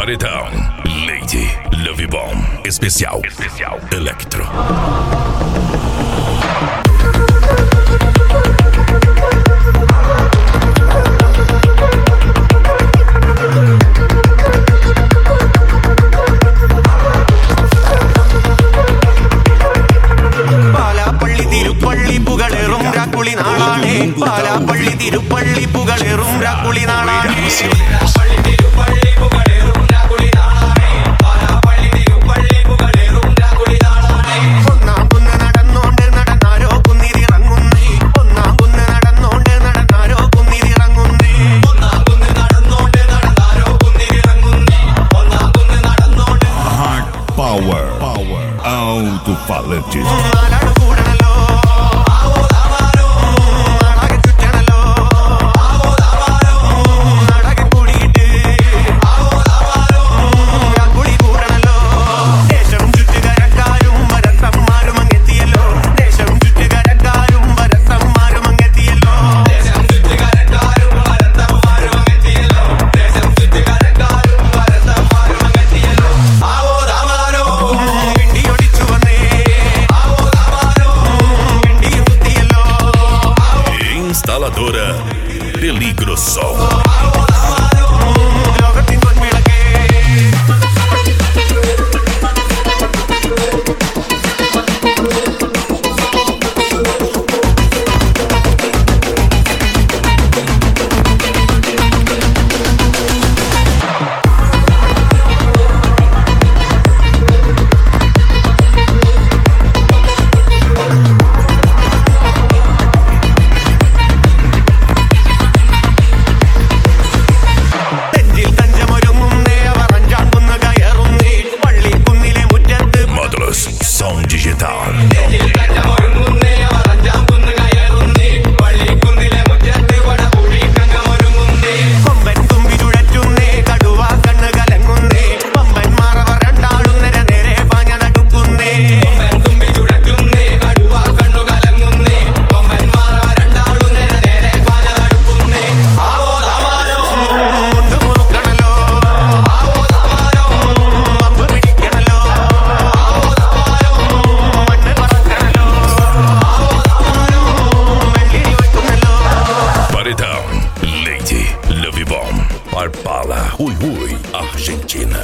Paredão, Lady Love Bomb, especial Electro. Palapalli Thiruppally പുകളേറും രാക്കുളി നാളാണ്. ഒന്നാം കുന്ന് നടന്നോണ്ട് നടന്നാരോ കുന്നിരിറങ്ങുന്നേ. ഒന്നാം കുന്ന് നടന്നോണ്ട് നടന്നാരോ കുന്നിരിറങ്ങുന്നേ. ഒന്നാം കുന്ന് നടന്നോണ്ട് നടന്നാരോ കുന്നിരിറങ്ങുന്നേ. ഒന്നാം കുന്ന് നടന്നോണ്ട് Power Alto-Falantes. നാലാട് കൂടണല്ലോ Instaladora Peligro Sol. Som digital. Lady Love Bomb, Parpala, Ui, Argentina.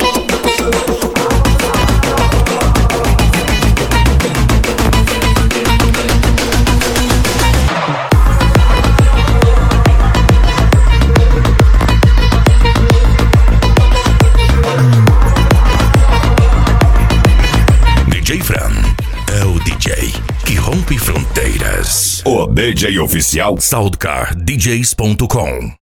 DJ Fran é o DJ que rompe fronteiras. O DJ oficial SoundCardDJs.com